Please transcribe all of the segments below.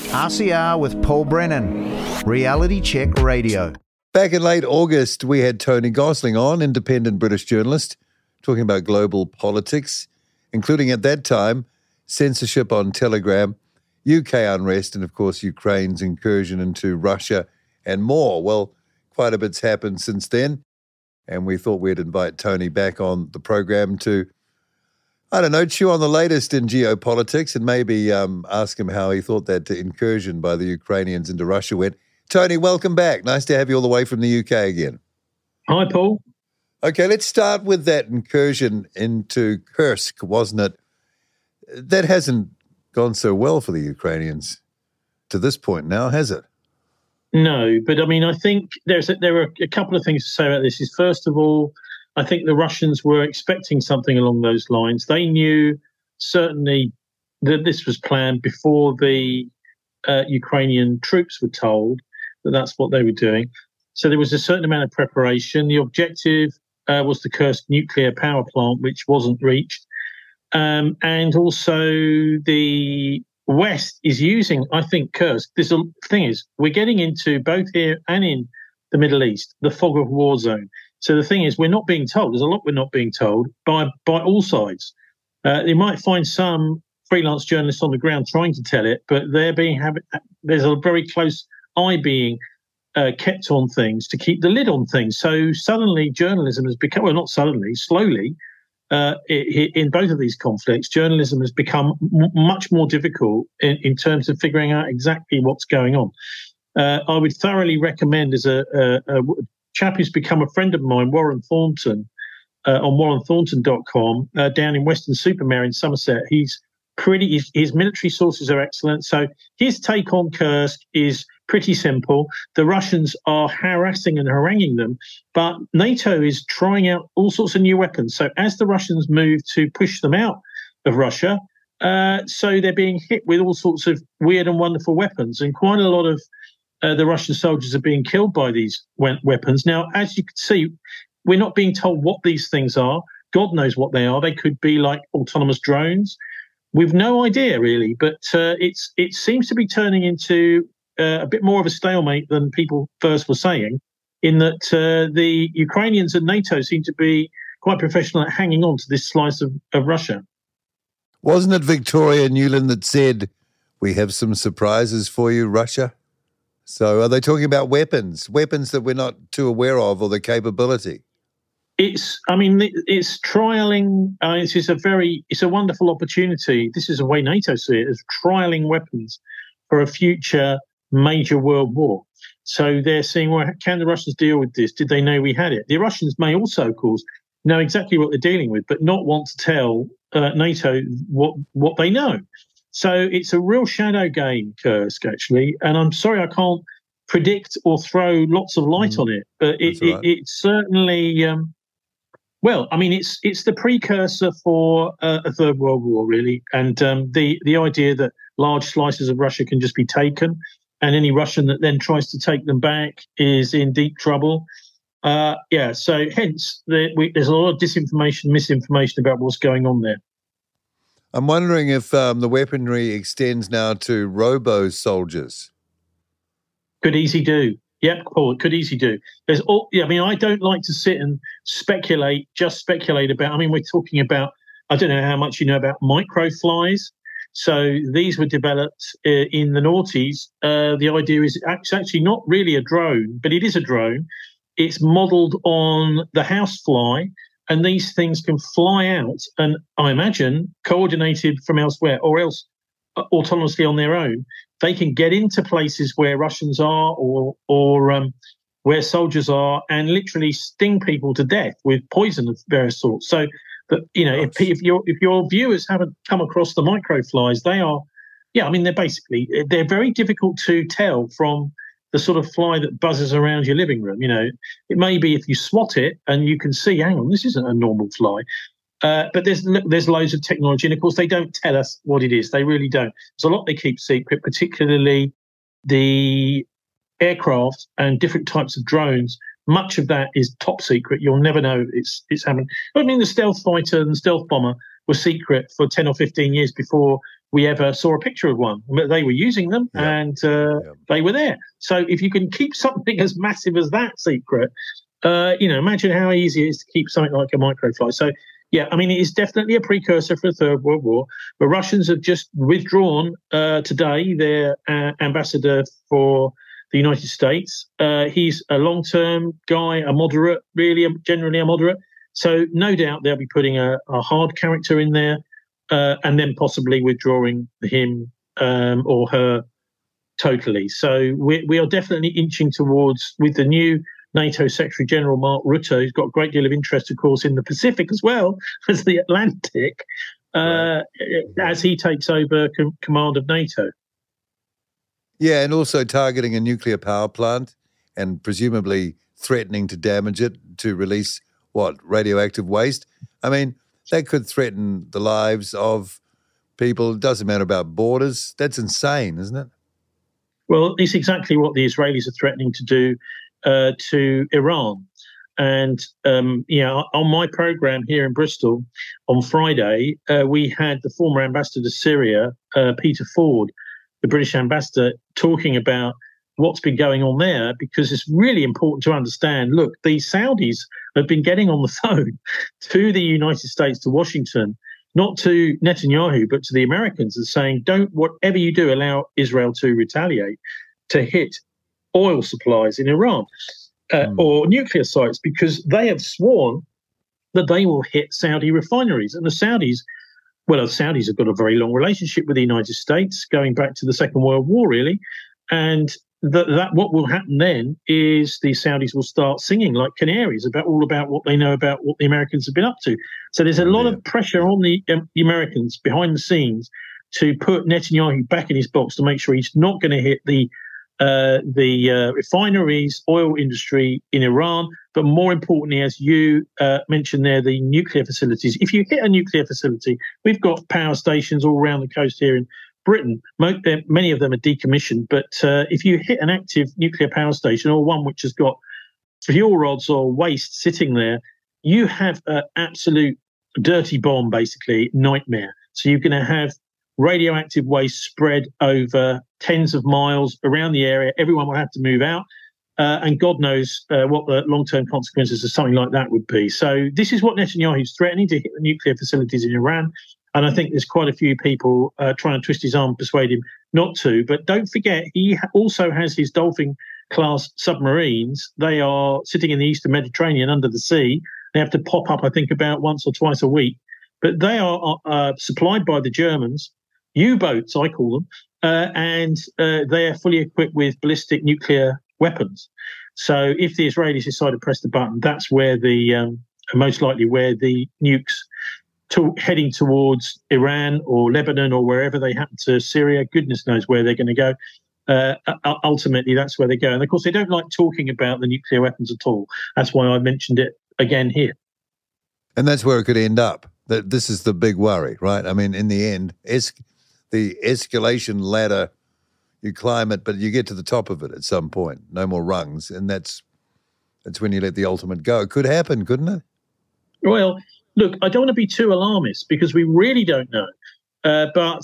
RCR with Paul Brennan, Reality Check Radio. Back in late August, we had Tony Gosling on, independent British journalist, talking about global politics, including at that time censorship on Telegram, UK unrest, and of course Ukraine's incursion into Russia and more. Well, quite a bit's happened since then, and we thought we'd invite Tony back on the program to, I don't know, chew on the latest in geopolitics and maybe ask him how he thought that incursion by the Ukrainians into Russia went. Tony, welcome back. Nice to have you all the way from the UK again. Hi, Paul. Okay, let's start with that incursion into Kursk, wasn't it? That hasn't gone so well for the Ukrainians to this point now, has it? No, but I mean, I think there are a couple of things to say about this. Is first of all, I think the Russians were expecting something along those lines. They knew certainly that this was planned before the Ukrainian troops were told that that's what they were doing. So there was a certain amount of preparation. The objective was the Kursk nuclear power plant, which wasn't reached. And also the West is using, I think, Kursk. This thing is, we're getting into both here and in the Middle East, the fog of war zone. So the thing is, we're not being told. There's a lot we're not being told by all sides. You might find some freelance journalists on the ground trying to tell it, but there's a very close eye being kept on things to keep the lid on things. So suddenly journalism has become, well, not suddenly, slowly, in both of these conflicts, journalism has become much more difficult in terms of figuring out exactly what's going on. I would thoroughly recommend, as a chap who's become a friend of mine, Warren Thornton, on warrenthornton.com, down in Weston-super-Mare in Somerset. His military sources are excellent. So his take on Kursk is pretty simple. The Russians are harassing and haranguing them, but NATO is trying out all sorts of new weapons. So as the Russians move to push them out of Russia, so they're being hit with all sorts of weird and wonderful weapons. And quite a lot of the Russian soldiers are being killed by these weapons. Now, as you can see, we're not being told what these things are. God knows what they are. They could be like autonomous drones. We've no idea, really, but it seems to be turning into a bit more of a stalemate than people first were saying, in that the Ukrainians and NATO seem to be quite professional at hanging on to this slice of Russia. Wasn't it Victoria Nuland that said, "We have some surprises for you, Russia"? So are they talking about weapons that we're not too aware of, or the capability? It's trialing. It's a wonderful opportunity. This is the way NATO see it, as trialing weapons for a future major world war. So they're saying, well, can the Russians deal with this? Did they know we had it? The Russians may also, of course, know exactly what they're dealing with, but not want to tell NATO what they know. So it's a real shadow game, Kursk, actually. And I'm sorry I can't predict or throw lots of light on it, but it's certainly... well, I mean, it's the precursor for a Third World War, really, and the idea that large slices of Russia can just be taken, and any Russian that then tries to take them back is in deep trouble. So hence there's a lot of disinformation, misinformation about what's going on there. I'm wondering if the weaponry extends now to robo-soldiers. Could easily do. Yep, Paul, it could easily do. I don't like to sit and speculate about, we're talking about, I don't know how much you know about microflies. So these were developed in the noughties. The idea is it's actually not really a drone, but it is a drone. It's modelled on the housefly, and these things can fly out and, I imagine, coordinated from elsewhere or else autonomously on their own. They can get into places where Russians are or where soldiers are and literally sting people to death with poison of various sorts. So, that, if your viewers haven't come across the microflies, they're very difficult to tell from the sort of fly that buzzes around your living room. It may be if you swat it and you can see, hang on, this isn't a normal fly. But there's loads of technology, and of course they don't tell us what it is. They really don't. There's a lot they keep secret, particularly the aircraft and different types of drones. Much of that is top secret. You'll never know it's happening. The stealth fighter and the stealth bomber were secret for 10 or 15 years before we ever saw a picture of one. They were using them, and they were there. So if you can keep something as massive as that secret, imagine how easy it is to keep something like a microflight. So, yeah, I mean, it is definitely a precursor for a Third World War. The Russians have just withdrawn today their ambassador for the United States. He's a long-term guy, a moderate, really, generally a moderate. So no doubt they'll be putting a hard character in there, and then possibly withdrawing him or her totally. So we are definitely inching towards, with the new NATO Secretary General Mark Rutte, who's got a great deal of interest, of course, in the Pacific as well as the Atlantic, as he takes over command of NATO. Yeah, and also targeting a nuclear power plant and presumably threatening to damage it to release, radioactive waste. I mean, that could threaten the lives of people. It doesn't matter about borders. That's insane, isn't it? Well, it's exactly what the Israelis are threatening to do to Iran. And, on my program here in Bristol on Friday, we had the former ambassador to Syria, Peter Ford, the British ambassador, talking about what's been going on there, because it's really important to understand, look, the Saudis have been getting on the phone to the United States, to Washington, not to Netanyahu, but to the Americans, and saying, don't, whatever you do, allow Israel to retaliate, to hit oil supplies in Iran or nuclear sites, because they have sworn that they will hit Saudi refineries. And the Saudis have got a very long relationship with the United States, going back to the Second World War, really. And that what will happen then is the Saudis will start singing like canaries about what they know about what the Americans have been up to. So there's a lot of pressure on the Americans behind the scenes to put Netanyahu back in his box, to make sure he's not going to hit the refineries, oil industry in Iran, but more importantly, as you mentioned there, the nuclear facilities. If you hit a nuclear facility, we've got power stations all around the coast here in Britain. Many of them are decommissioned, but if you hit an active nuclear power station, or one which has got fuel rods or waste sitting there, you have an absolute dirty bomb, basically, nightmare. So you're going to have radioactive waste spread over tens of miles around the area. Everyone will have to move out. And God knows what the long-term consequences of something like that would be. So this is what Netanyahu's threatening, to hit the nuclear facilities in Iran. And I think there's quite a few people trying to twist his arm, persuade him not to. But don't forget, he also has his Dolphin-class submarines. They are sitting in the Eastern Mediterranean under the sea. They have to pop up, I think, about once or twice a week. But they are supplied by the Germans, U-boats, I call them, and they are fully equipped with ballistic nuclear weapons. So if the Israelis decide to press the button, that's where most likely where the nukes heading towards Iran or Lebanon or wherever they happen to, Syria, goodness knows where they're going to go. Ultimately, that's where they go. And of course, they don't like talking about the nuclear weapons at all. That's why I mentioned it again here. And that's where it could end up. This is the big worry, right? I mean, in the end, the escalation ladder, you climb it, but you get to the top of it at some point. No more rungs. And that's when you let the ultimate go. It could happen, couldn't it? Well, look, I don't want to be too alarmist, because we really don't know. But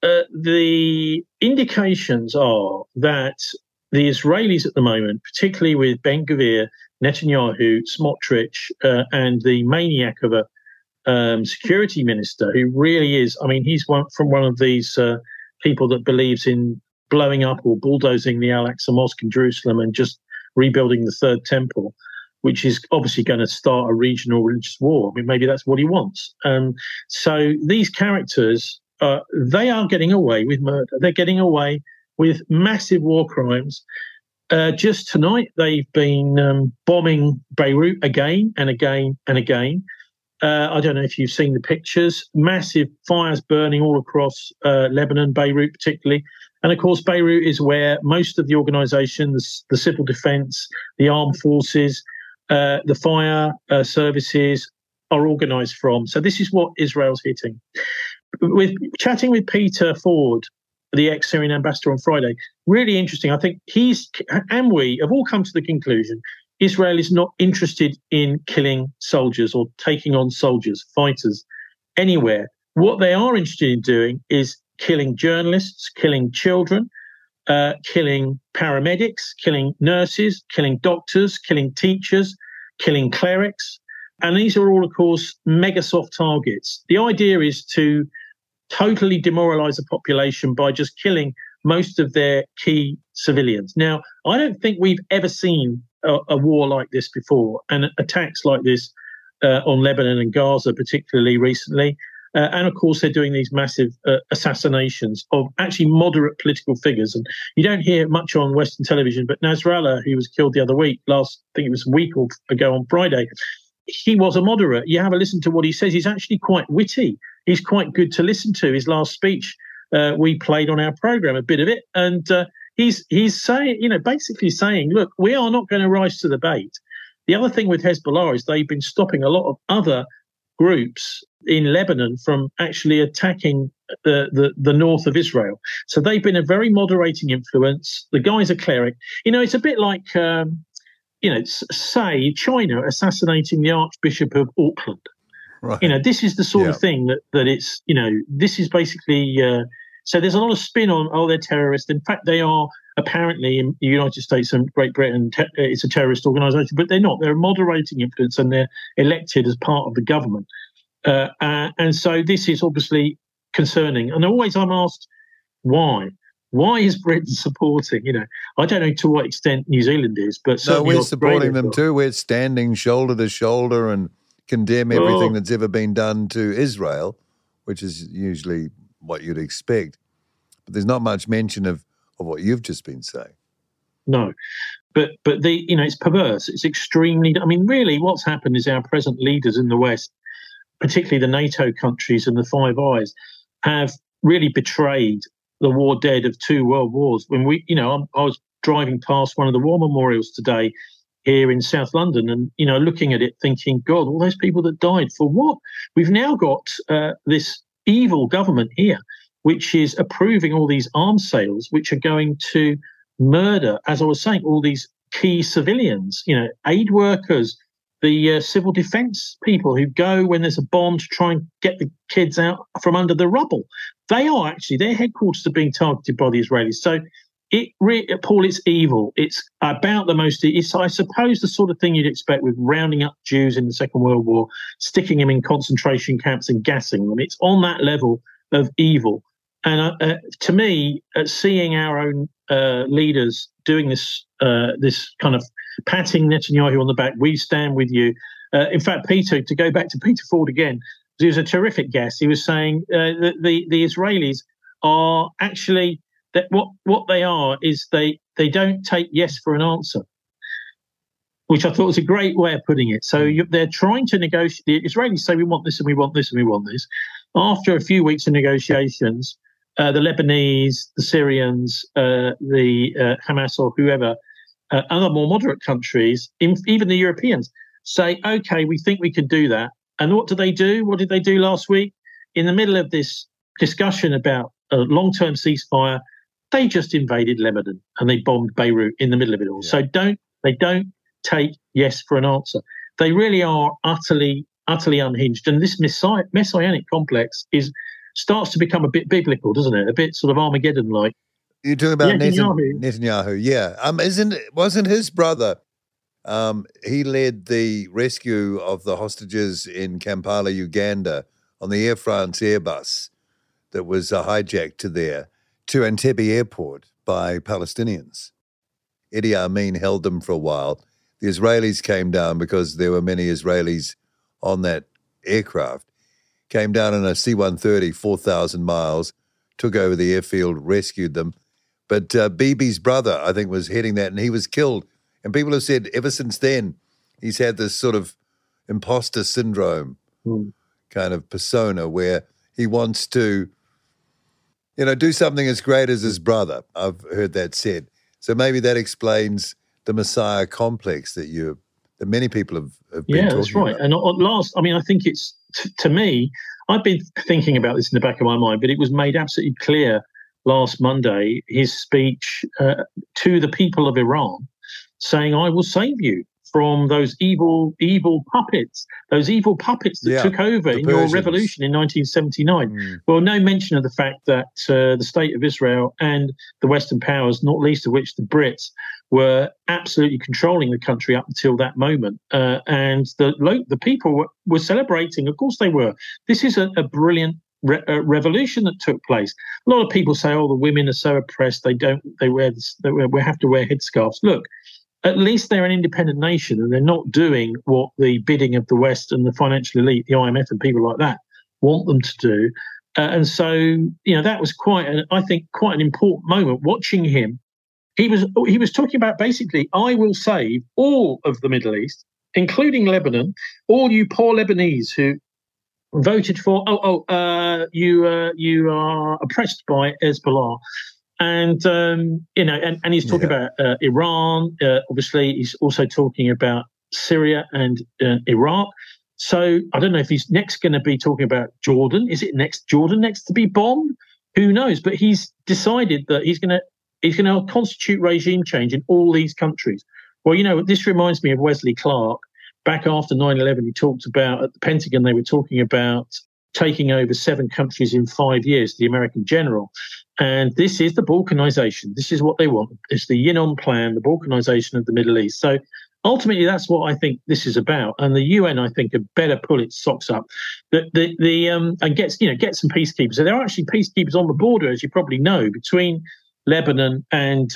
the indications are that the Israelis at the moment, particularly with Ben-Gvir, Netanyahu, Smotrich, and the maniac of a security minister, who really is, I mean, he's one of these people that believes in blowing up or bulldozing the Al-Aqsa Mosque in Jerusalem and just rebuilding the Third Temple, which is obviously going to start a regional religious war. I mean, maybe that's what he wants. So these characters, they are getting away with murder. They're getting away with massive war crimes. Just tonight, they've been bombing Beirut again and again and again. I don't know if you've seen the pictures. Massive fires burning all across Lebanon, Beirut particularly. And of course, Beirut is where most of the organizations, the civil defense, the armed forces, the fire services are organized from. So this is what Israel's hitting. With chatting with Peter Ford, the ex-Syrian ambassador, on Friday, really interesting. I think we have all come to the conclusion Israel is not interested in killing soldiers or taking on soldiers, fighters, anywhere. What they are interested in doing is killing journalists, killing children, killing paramedics, killing nurses, killing doctors, killing teachers, killing clerics. And these are all, of course, mega soft targets. The idea is to totally demoralize the population by just killing most of their key civilians. Now, I don't think we've ever seen a war like this before, and attacks like this on Lebanon and Gaza, particularly recently. And of course, they're doing these massive assassinations of actually moderate political figures. And you don't hear much on Western television, but Nasrallah, who was killed the other week, I think it was a week ago on Friday, he was a moderate. You have a listen to what he says. He's actually quite witty. He's quite good to listen to. His last speech, we played on our program, a bit of it. And he's saying, basically saying, look, we are not going to rise to the bait. The other thing with Hezbollah is they've been stopping a lot of other groups in Lebanon from actually attacking the north of Israel. So they've been a very moderating influence. The guy's a cleric. It's a bit like, say China assassinating the Archbishop of Auckland. Right. This is the sort of thing that it's, this is basically, so there's a lot of spin on, they're terrorists. In fact, they are apparently in the United States and Great Britain, it's a terrorist organisation, but they're not. They're a moderating influence and they're elected as part of the government. And so this is obviously concerning. And always I'm asked, why? Why is Britain supporting? I don't know to what extent New Zealand is, but certainly we're supporting them too. We're standing shoulder to shoulder and condemn everything that's ever been done to Israel, which is usually what you'd expect. But there's not much mention of what you've just been saying. No, but it's perverse. It's extremely. I mean, really, what's happened is our present leaders in the West, particularly the NATO countries and the Five Eyes, have really betrayed the war dead of two world wars. When I was driving past one of the war memorials today here in South London, and looking at it, thinking, God, all those people that died for what? We've now got this evil government here, which is approving all these arms sales, which are going to murder, as I was saying, all these key civilians, aid workers, the civil defence people who go when there's a bomb to try and get the kids out from under the rubble. Their headquarters are being targeted by the Israelis. So Paul, it's evil. It's about the most, it's, I suppose, the sort of thing you'd expect with rounding up Jews in the Second World War, sticking them in concentration camps and gassing them. It's on that level of evil. And to me, seeing our own leaders doing this kind of patting Netanyahu on the back, we stand with you. In fact, Peter, to go back to Peter Ford again, he was a terrific guest. He was saying that the Israelis are actually, that what they are is they don't take yes for an answer, which I thought was a great way of putting it. So they're trying to negotiate. The Israelis say we want this and we want this and we want this. After a few weeks of negotiations, the Lebanese, the Syrians, the Hamas or whoever, other more moderate countries, even the Europeans, say, okay, we think we could do that. And what do they do? What did they do last week? In the middle of this discussion about a long-term ceasefire, they just invaded Lebanon and they bombed Beirut in the middle of it all. Yeah. So they don't take yes for an answer. They really are utterly unhinged. And this messianic complex starts to become a bit biblical, doesn't it? A bit sort of Armageddon-like. You're talking about Netanyahu, yeah. Wasn't his brother? He led the rescue of the hostages in Kampala, Uganda, on the Air France Airbus that was hijacked to Entebbe Airport by Palestinians. Idi Amin held them for a while. The Israelis came down because there were many Israelis on that aircraft. Came down in a C-130, 4,000 miles, took over the airfield, rescued them. But Bibi's brother, I think, was heading that, and he was killed. And people have said ever since then, he's had this sort of imposter syndrome kind of persona where he wants to, do something as great as his brother. I've heard that said. So maybe that explains the Messiah complex that many people have been talking about. Yeah, that's right. And at last, I think it's, to me, I've been thinking about this in the back of my mind, but it was made absolutely clear last Monday, his speech to the people of Iran, saying, I will save you from those evil puppets, that took over in your revolution in 1979. Well, no mention of the fact that the state of Israel and the Western powers, not least of which the Brits, were absolutely controlling the country up until that moment. And the people were celebrating. Of course they were. This is a brilliant revolution that took place. A lot of people say, "Oh, the women are so oppressed; we have to wear headscarves." Look, at least they're an independent nation, and they're not doing what the bidding of the West and the financial elite, the IMF, and people like that want them to do. And so, that was quite an important moment. Watching him, he was talking about basically, I will save all of the Middle East, including Lebanon, all you poor Lebanese who voted for, you are oppressed by Hezbollah. And, and he's talking about Iran. Obviously, he's also talking about Syria and Iraq. So I don't know if he's next going to be talking about Jordan. Is it Jordan next to be bombed? Who knows? But he's decided that he's going to constitute regime change in all these countries. Well, this reminds me of Wesley Clark. Back after 9/11, he talked about, at the Pentagon, they were talking about taking over 7 countries in 5 years, the American general. And this is the Balkanization. This is what they want. It's the Yinon plan, the Balkanization of the Middle East. So ultimately, that's what I think this is about. And the UN, I think, had better pull its socks up and get some peacekeepers. So there are actually peacekeepers on the border, as you probably know, between Lebanon and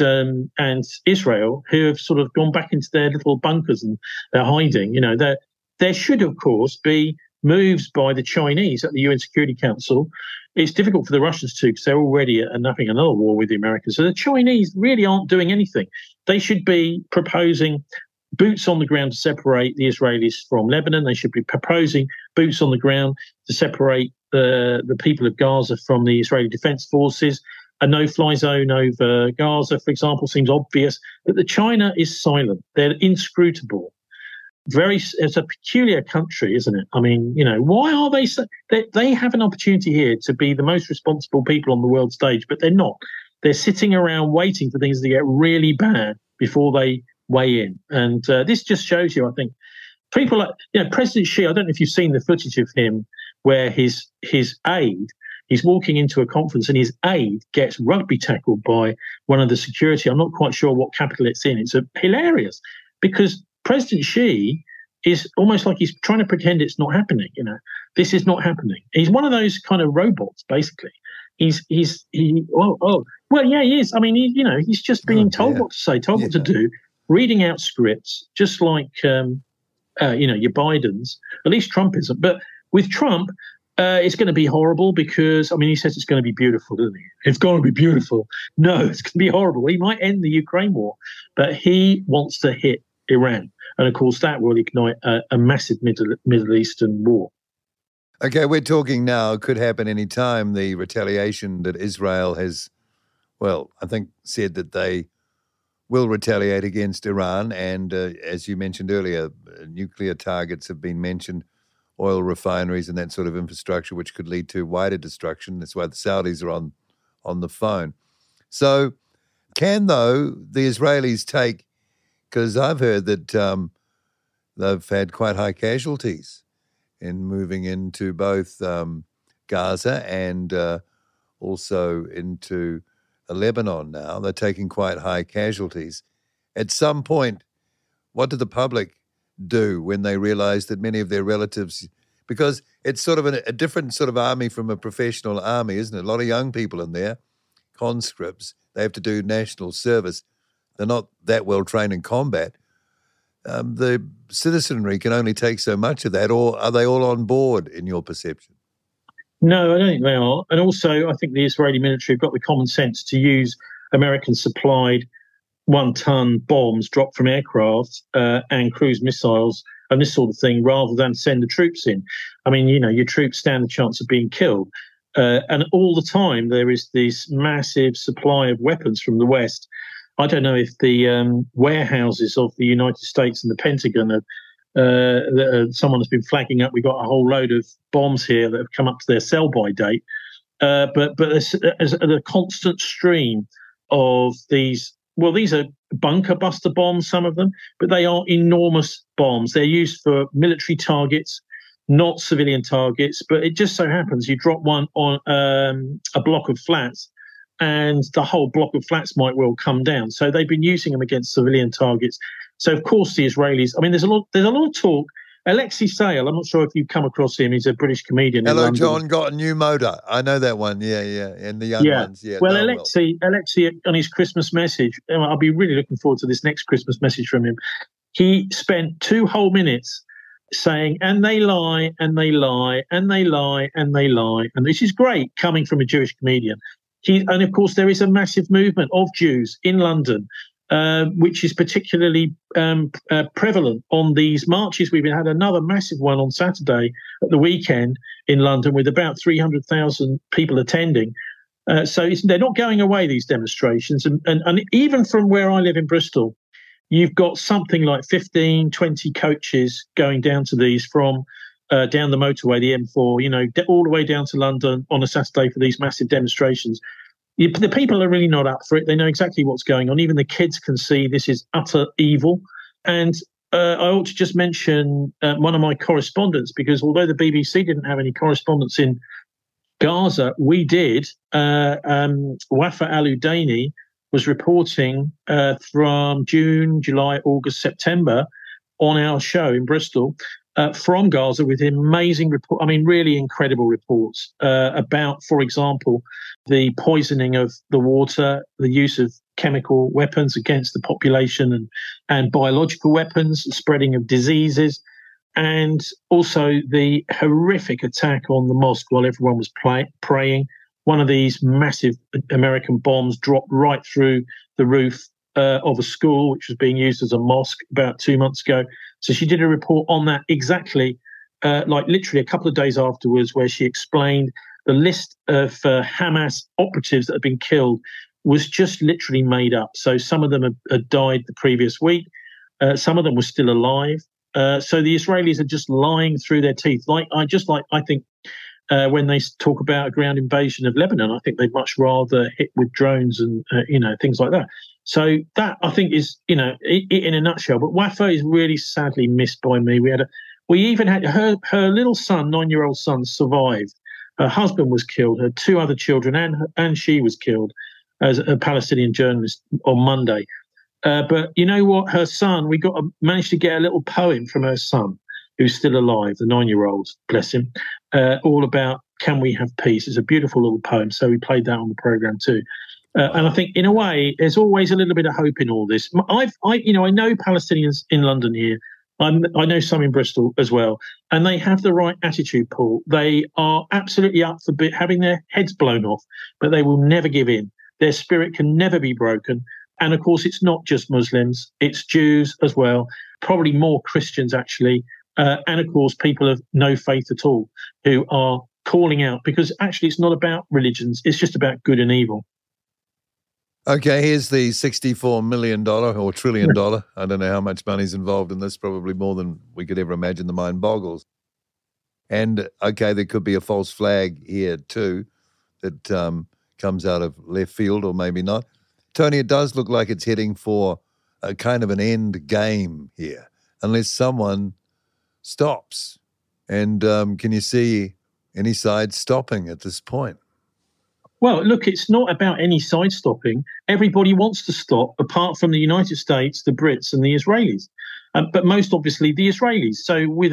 Israel, who have sort of gone back into their little bunkers and they're hiding. There should, of course, be moves by the Chinese at the UN Security Council. It's difficult for the Russians too, because they're already having another war with the Americans. So the Chinese really aren't doing anything. They should be proposing boots on the ground to separate the Israelis from Lebanon. They should be proposing boots on the ground to separate the people of Gaza from the Israeli Defense Forces. A no-fly zone over Gaza, for example, seems obvious. But China is silent. They're inscrutable. It's a peculiar country, isn't it? I mean, why are they so? They have an opportunity here to be the most responsible people on the world stage, but they're not. They're sitting around waiting for things to get really bad before they weigh in. And this just shows you, I think, people like President Xi. I don't know if you've seen the footage of him where his aide. He's walking into a conference and his aide gets rugby tackled by one of the security. I'm not quite sure what capital it's in. It's hilarious because President Xi is almost like he's trying to pretend it's not happening. This is not happening. He's one of those kind of robots, basically. He is. I mean, he's just being told what to say, told what to do, reading out scripts, just like, your Bidens. At least Trump isn't. But with Trump, it's going to be horrible because, he says it's going to be beautiful, doesn't he? It's going to be beautiful. No, it's going to be horrible. He might end the Ukraine war, but he wants to hit Iran. And, of course, that will ignite a massive Middle Eastern war. Okay, we're talking now, could happen any time, the retaliation that Israel has, I think said that they will retaliate against Iran. And as you mentioned earlier, nuclear targets have been mentioned, oil refineries and that sort of infrastructure, which could lead to wider destruction. That's why the Saudis are on the phone. So can, though, the Israelis take, because I've heard that they've had quite high casualties in moving into both Gaza and also into Lebanon now. They're taking quite high casualties. At some point, what do the public do when they realize that many of their relatives, because it's sort of a different sort of army from a professional army, isn't it? A lot of young people in there, conscripts, they have to do national service. They're not that well trained in combat. The citizenry can only take so much of that, or are they all on board in your perception? No, I don't think they are. And also, I think the Israeli military have got the common sense to use American-supplied 1-ton bombs dropped from aircraft and cruise missiles and this sort of thing, rather than send the troops in. Your troops stand the chance of being killed. And all the time, there is this massive supply of weapons from the West. I don't know if the warehouses of the United States and the Pentagon someone has been flagging up. We've got a whole load of bombs here that have come up to their sell-by date. But there's a constant stream of these well, these are bunker buster bombs, some of them, but they are enormous bombs. They're used for military targets, not civilian targets. But it just so happens you drop one on a block of flats, and the whole block of flats might well come down. So they've been using them against civilian targets. So of course the Israelis. I mean, there's a lot of talk. Alexei Sayle, I'm not sure if you've come across him. He's a British comedian. Hello, John, got a new motor. I know that one. Yeah. And the young ones. Yeah. Well, Alexei, on his Christmas message, I'll be really looking forward to this next Christmas message from him. He spent 2 whole minutes saying, and they lie, and they lie, and they lie, and they lie. And this is great coming from a Jewish comedian. And of course, there is a massive movement of Jews in London, which is particularly prevalent on these marches. We've had another massive one on Saturday at the weekend in London with about 300,000 people attending. So they're not going away, these demonstrations. And even from where I live in Bristol, you've got something like 15, 20 coaches going down to these from down the motorway, the M4, all the way down to London on a Saturday for these massive demonstrations. The people are really not up for it. They know exactly what's going on. Even the kids can see this is utter evil. And I ought to just mention one of my correspondents, because although the BBC didn't have any correspondence in Gaza, we did. Wafa Al-Udaini was reporting from June, July, August, September on our show in Bristol from Gaza with amazing really incredible reports about, for example, the poisoning of the water, the use of chemical weapons against the population and biological weapons, the spreading of diseases, and also the horrific attack on the mosque while everyone was praying. One of these massive American bombs dropped right through the roof of a school, which was being used as a mosque about 2 months ago. So she did a report on that exactly, literally a couple of days afterwards, where she explained the list of Hamas operatives that had been killed was just literally made up. So some of them had died the previous week. Some of them were still alive. So the Israelis are just lying through their teeth. I think when they talk about a ground invasion of Lebanon, I think they'd much rather hit with drones and things like that. So that, I think, is it in a nutshell. But Wafa is really sadly missed by me. We even had her little son, 9-year-old son, survived. Her husband was killed. Her 2 other children and she was killed as a Palestinian journalist on Monday. But you know what? Her son, we managed to get a little poem from her son, who's still alive, the 9-year-old, bless him, all about can we have peace. It's a beautiful little poem. So we played that on the programme too. And I think, in a way, there's always a little bit of hope in all this. I know Palestinians in London here. I know some in Bristol as well, and they have the right attitude, Paul. They are absolutely up for having their heads blown off, but they will never give in. Their spirit can never be broken. And of course, it's not just Muslims, it's Jews as well, probably more Christians actually, and of course, people of no faith at all who are calling out, because actually it's not about religions, it's just about good and evil. Okay, here's the $64 million or trillion dollar. I don't know how much money's involved in this, probably more than we could ever imagine. The mind boggles. And, okay, there could be a false flag here too that comes out of left field, or maybe not. Tony, it does look like it's heading for a kind of an end game here, unless someone stops. And can you see any side stopping at this point? Well, look, it's not about any side stopping. Everybody wants to stop, apart from the United States, the Brits and the Israelis. But most obviously the Israelis. So with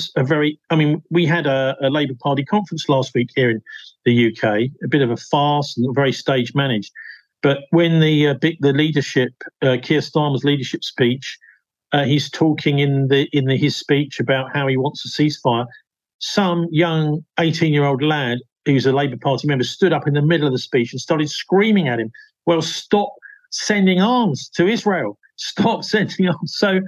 we had a Labour Party conference last week here in the UK, a bit of a farce and very stage managed. But when the leadership, Keir Starmer's leadership speech, he's talking in his speech about how he wants a ceasefire. Some young 18-year-old lad who's a Labour Party member stood up in the middle of the speech and started screaming at him, well, stop sending arms to Israel. Stop sending arms. So,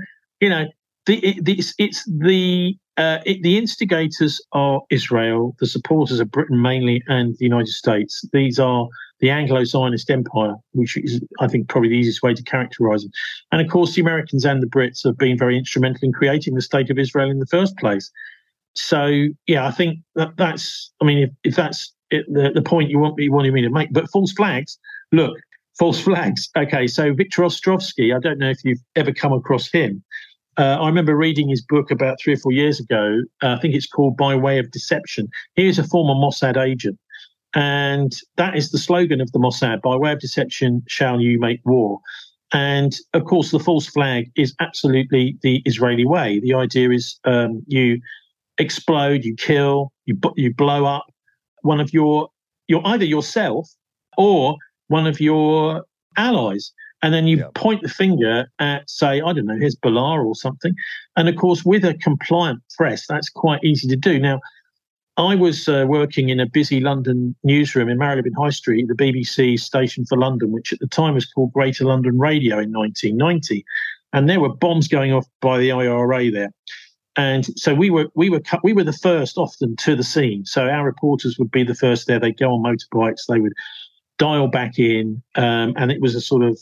the instigators are Israel, the supporters are Britain mainly, and the United States. These are the Anglo-Zionist empire, which is, I think, probably the easiest way to characterize them. And of course, the Americans and the Brits have been very instrumental in creating the state of Israel in the first place. So, yeah, I think that's, if that's the point you wanted me to make. But false flags, look, False flags. Okay, so Viktor Ostrovsky, I don't know if you've ever come across him. I remember reading his book about 3 or 4 years ago. I think it's called By Way of Deception. He is a former Mossad agent. And that is the slogan of the Mossad: by way of deception shall you make war. And of course, the false flag is absolutely the Israeli way. The idea is you explode, you kill, you blow up one of your either yourself or one of your allies. And then you point the finger at, say, I don't know, Hezbollah or something. And of course, with a compliant press, that's quite easy to do. Now, I was working in a busy London newsroom in Marylebone High Street, the BBC station for London, which at the time was called Greater London Radio in 1990. And there were bombs going off by the IRA there. And so we were the first often to the scene. So our reporters would be the first there. They'd go on motorbikes. They would dial back in. And it was a sort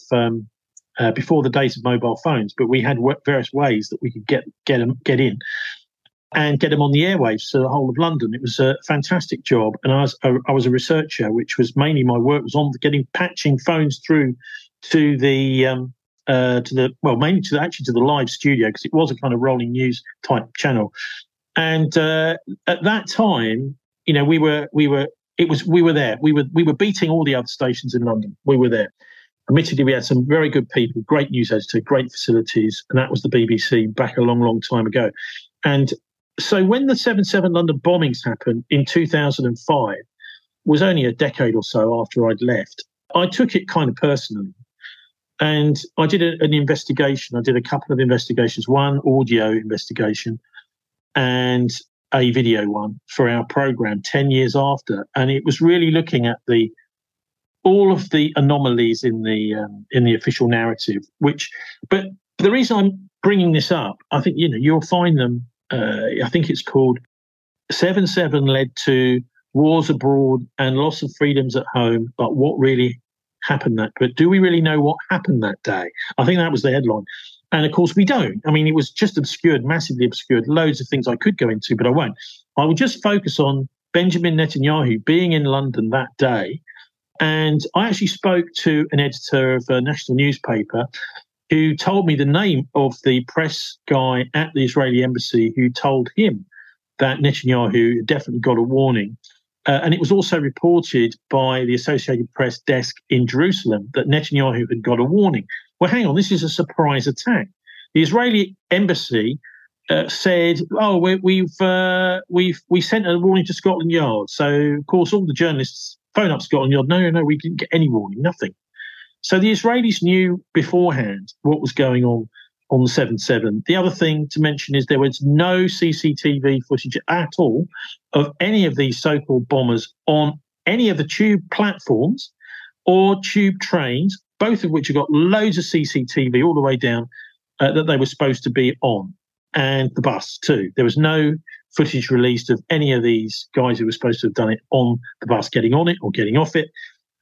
of before the days of mobile phones, but we had various ways that we could get in and get them on the airwaves to the whole of London. It was a fantastic job. And I was a researcher, which was mainly my work was on patching phones through to the mainly to the live studio, because it was a kind of rolling news type channel. And at that time, you know, we were there. We were beating all the other stations in London. We were there. Admittedly, we had some very good people, great news editor, great facilities, and that was the BBC back a long, long time ago. And so when the 7/7 London bombings happened in 2005, was only a decade or so after I'd left, I took it kind of personally. And I did an investigation. I did a couple of investigations, one audio investigation and a video one for our program 10 years after. And it was really looking at all of the anomalies in the official narrative, but the reason I'm bringing this up, I think, you know, you'll find them. I think it's called 7/7 led to wars abroad and loss of freedoms at home, but what really happened but do we really know what happened that day? I think that was the headline. And of course we don't. I mean, it was just obscured, massively obscured, loads of things I could go into, but I won't. I will just focus on Benjamin Netanyahu being in London that day. And I actually spoke to an editor of a national newspaper who told me the name of the press guy at the Israeli embassy who told him that Netanyahu definitely got a warning. And it was also reported by the Associated Press desk in Jerusalem that Netanyahu had got a warning. Well, hang on, this is a surprise attack. The Israeli embassy said, "Oh, we sent a warning to Scotland Yard." So, of course, all the journalists phone up Scotland Yard. No, we didn't get any warning, nothing. So the Israelis knew beforehand what was going on the 7/7. The other thing to mention is there was no CCTV footage at all of any of these so-called bombers on any of the tube platforms or tube trains, both of which have got loads of CCTV all the way down that they were supposed to be on, and the bus too. There was no footage released of any of these guys who were supposed to have done it on the bus, getting on it or getting off it.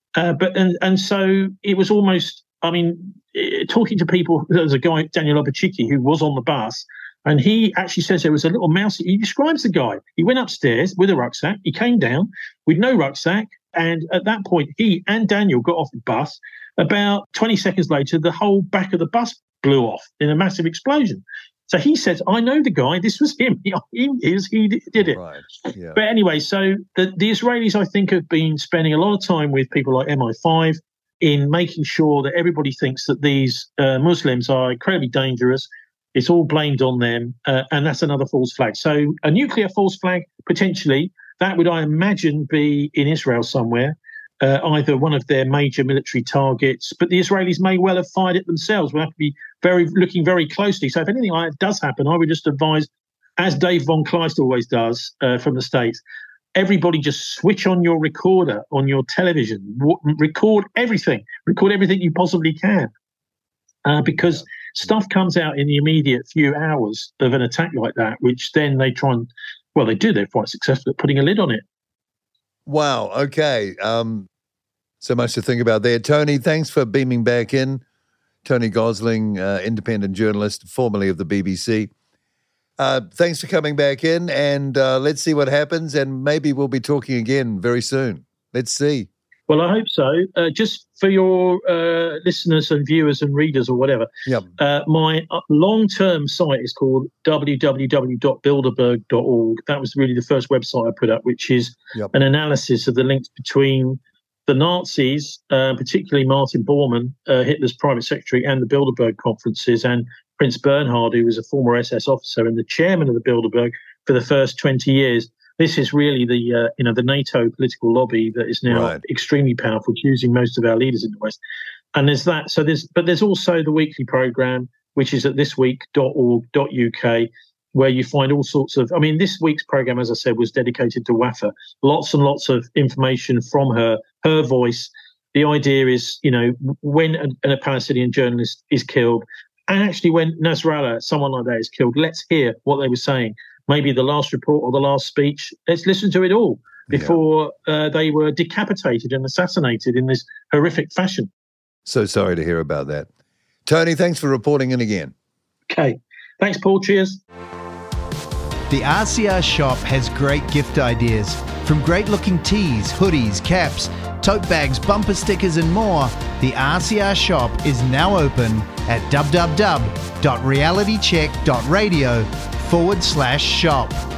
And so it was almost, I mean, talking to people, there was a guy, Daniel Obachicki, who was on the bus, and he actually says there was a little mouse. He describes the guy. He went upstairs with a rucksack. He came down with no rucksack. And at that point, he and Daniel got off the bus. About 20 seconds later, the whole back of the bus blew off in a massive explosion. So he says, I know the guy. This was him. He did it. Right. Yeah. But anyway, so the Israelis, I think, have been spending a lot of time with people like MI5 in making sure that everybody thinks that these Muslims are incredibly dangerous. It's all blamed on them. And that's another false flag. So a nuclear false flag, potentially, that would, I imagine, be in Israel somewhere, either one of their major military targets. But the Israelis may well have fired it themselves. We'll have to be looking very closely. So if anything like that does happen, I would just advise, as Dave von Kleist always does from the States, everybody just switch on your recorder on your television. Record everything you possibly can. Because stuff comes out in the immediate few hours of an attack like that, which then they try and, well, they do. They're quite successful at putting a lid on it. Wow. Okay. So much to think about there. Tony, thanks for beaming back in. Tony Gosling, independent journalist, formerly of the BBC. Thanks for coming back in, and let's see what happens, and maybe we'll be talking again very soon. Let's see. Well, I hope so. Just for your listeners and viewers and readers or whatever, my long-term site is called www.bilderberg.org. That was really the first website I put up, which is an analysis of the links between the Nazis, particularly Martin Bormann, Hitler's private secretary, and the Bilderberg conferences, and Prince Bernhard, who was a former SS officer and the chairman of the Bilderberg for the first 20 years. This is really the the NATO political lobby that is now extremely powerful, choosing most of our leaders in the West. And there's that. So there's also the weekly program, which is at thisweek.org.uk, where you find all sorts of. I mean, this week's program, as I said, was dedicated to Wafa. Lots and lots of information from her voice. The idea is, when a Palestinian journalist is killed, and actually when Nasrallah, someone like that, is killed, let's hear what they were saying. Maybe the last report or the last speech. Let's listen to it all before they were decapitated and assassinated in this horrific fashion. So sorry to hear about that. Tony, thanks for reporting in again. Okay. Thanks, Paul. Cheers. The RCR shop has great gift ideas. From great-looking tees, hoodies, caps, tote bags, bumper stickers and more, the RCR shop is now open at www.realitycheck.radio/shop.